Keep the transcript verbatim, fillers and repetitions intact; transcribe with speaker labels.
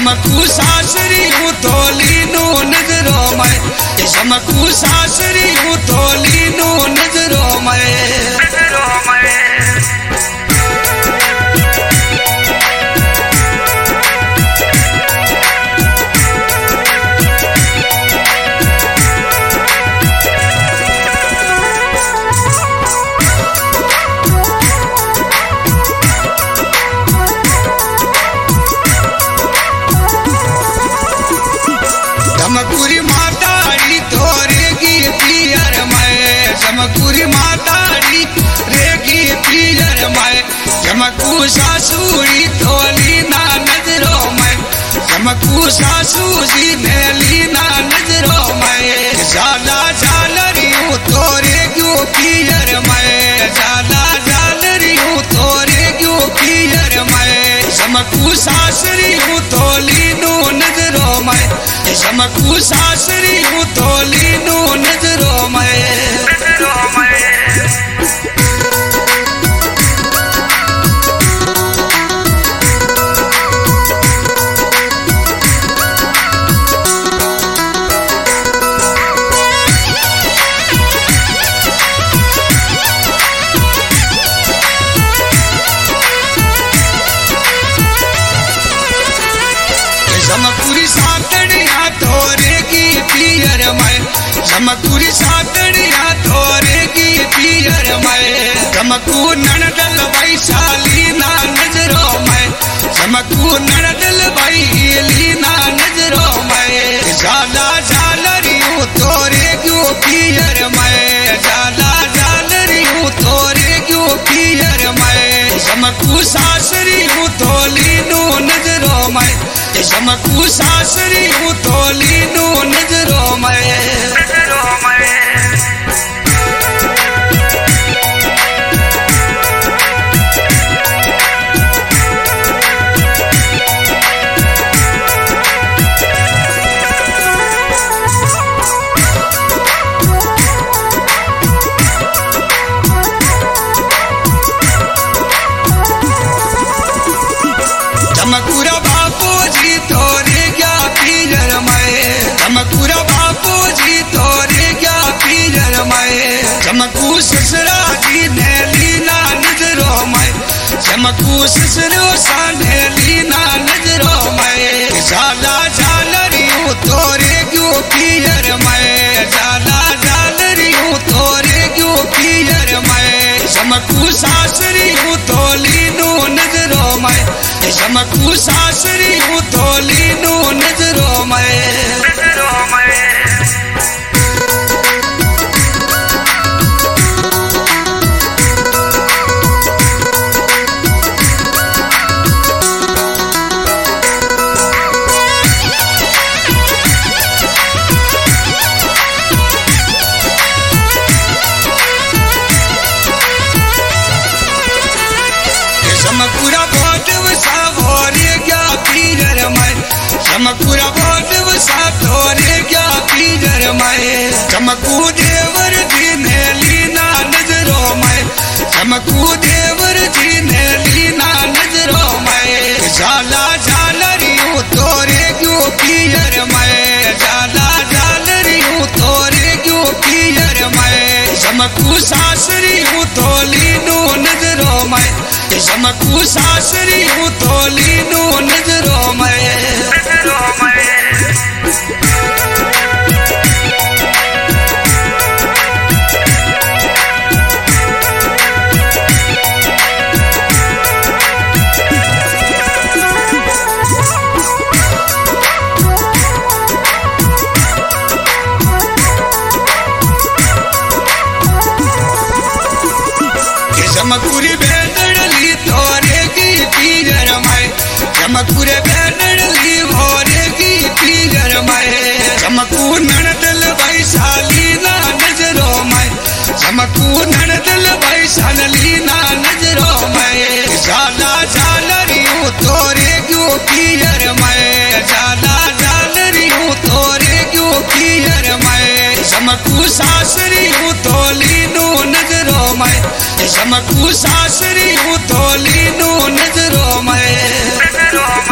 Speaker 1: चमकू सासरी हूँ थोली नू नजरों में, चमकू सासरी हूँ थोली नू नजरों में। चमकूरी माताड़ी तोरेगी पियर में, चमकूरी माताड़ी रेगी पियर में। चमकू सासुरी थोली ना नजरों में, चमकू सासू जी नेली ना नजरों में। जाला झालरी हूँ तोरेगी पियर में, जाला झालरी हूँ तोरेगी पियर में। चमकू सासरी हूँ थोली नू नजरों में, चमकू सासरी हूँ थोली नू नजरों में। चमकूरी सातड़िया तोरेगी पियर में, चमकूरी सातड़िया तोरेगी पियर में। चमकू ननदल वैशाली ना नजरों में, चमकू ननदल वैली ना नजरों में। जाला झालरी हूँ तोरेगी पियर में, जाला झालरी हूँ तोरेगी पियर में। चमकू सासरी हूँ थोली नू नजरों में, चमकू सासरी हूँ थोली नू नजरों में। चमकूरा बापू जी तोरे क्या पियर में, चमकूरा बापू जी तोरे क्या पियर में। चमकू ससुरा जी नेली ना नजरों में, चमकू ससुरो सा नेली ना नजरों में। जाला झालरी हूँ तोरे क्यों पियर में, जाला झालरी हूँ तोरे क्यों पियर में। चमकू सासरी हूँ थोली नू नजरों में, चमकू सासरी हूँ थोली नू नजरों में। चमकूरा बोटव सा भोरे क्या पियर में, चमकूरा बोटव सा थोरे क्या पियर में। चमकू देवर जी नेली ना नजरों में, चमकू देवर जी नेली ना नजरों में। जाला झालरी हूँ तोरे क्यों पियर में, जाला झालरी हूँ तोरे क्यों पियर में। चमकू सासरी हूँ थोली नू नजरों में, चमकू सासरी हूँ थोली नू नजरों में। चमकूरी बेदड़ली तोरे की पियर में, चमकूरे बेदड़ली भोरे की पियर में। चमकू ननदल वैशाली ना नजरों में, चमकू ननदल वैशाली ना नजरों में। जाला झालरी हूँ तोरे क्यों पियर में, जाला झालरी हूँ तोरे क्यों पियर में। चमकू सासरी हूँ थोली नू नजरों में, चमकू सासरी हूँ थोली नू नजरों में।